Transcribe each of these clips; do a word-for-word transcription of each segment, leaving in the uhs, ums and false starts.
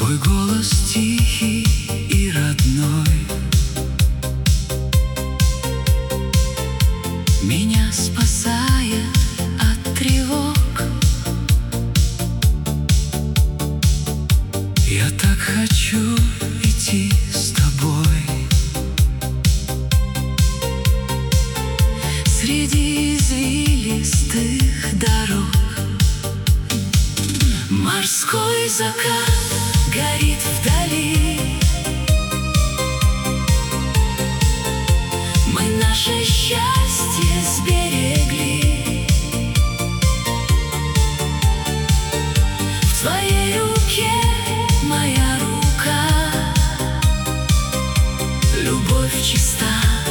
Твой голос тихий и родной меня спасает от тревог. Я так хочу идти с тобой среди извилистых дорог. Морской закат горит вдали. Мы наше счастье сберегли. В твоей руке моя рука. Любовь чиста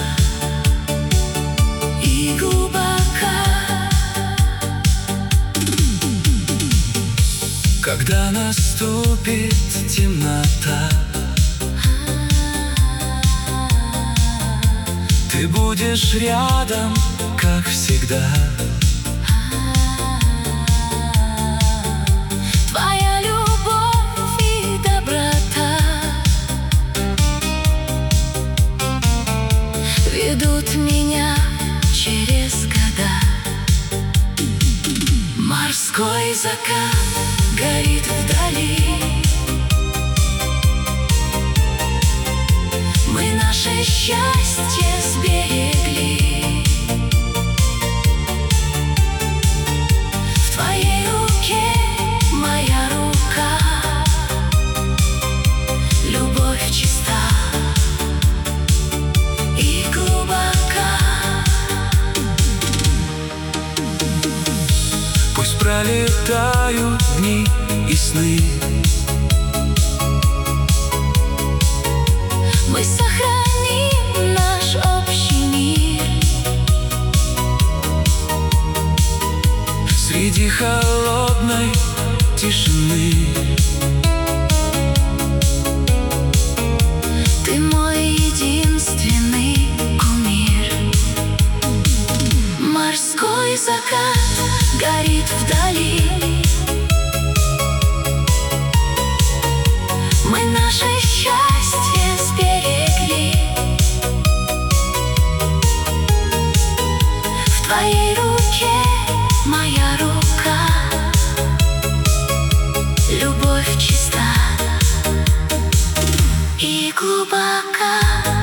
и глубока. Когда наступит темнота, ты будешь рядом, как всегда. Твоя любовь и доброта ведут меня через года. Морской закат горит вдали. Мы наше счастье сберегли. В твоей руке моя рука. Любовь чиста и глубока. Пусть пролетают дни и сны, мы сохраним наш общий мир среди холодной тишины. Ты мой единственный кумир. Морской закат горит вдали. Мы наше счастье сберегли. В твоей руке моя рука. Любовь чиста и глубока.